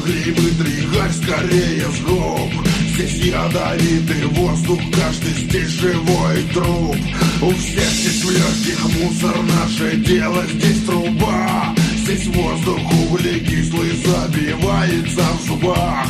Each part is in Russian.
Грибы, тригарь, скорее с губ. Здесь ядовитый воздух, каждый здесь живой труп. У всех здесь в легких мусор, наше дело здесь труба. Здесь воздух углекислый забивается в зубах.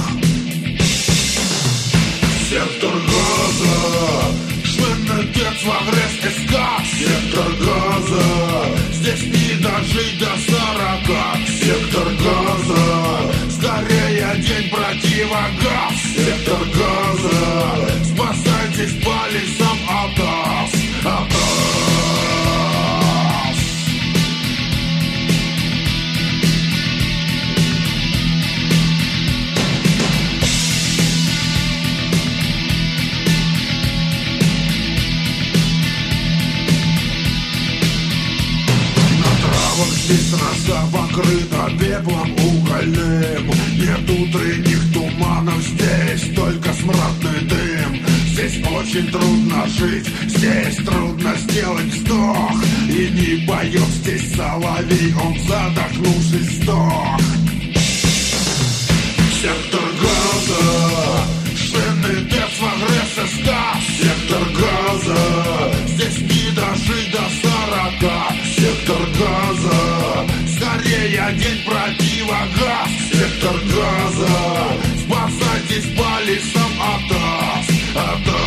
Сектор газа, швидкий спецвагрес СК. Сектор газа, здесь не дожить до 40. Сектор газа, скорее день противогаз. Сектор газа, спасайтесь по лесам от нас, от нас. Здесь роса покрыта пеплом угольным. Нет утренних туманов, здесь только смрадный дым. Здесь очень трудно жить, здесь трудно сделать вздох. И не поет здесь соловей, он задохнувшись сдох. Сектор газа, шведный спецвагрес СК. Сектор газа, здесь не дожить до 40. Сектор газа, скорее день противогаз. Сектор газа, спасайтесь по лесам от нас, от нас.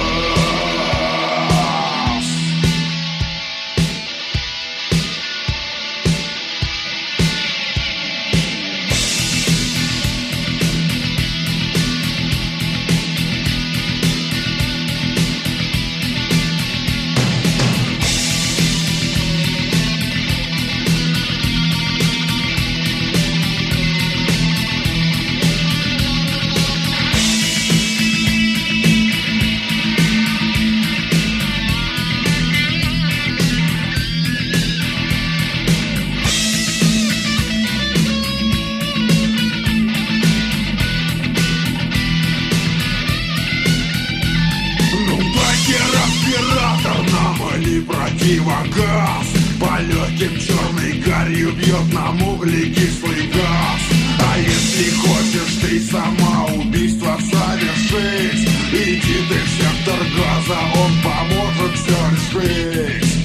Противогаз по легким черной гарью бьет нам углекислый газ. А если хочешь ты самоубийство совершить, иди ты в сектор газа, он поможет все решить.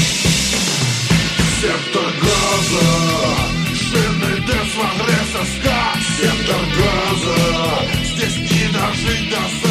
Сектор газа, шведный спецвагрес СК. Сектор газа, здесь не дожить до 40.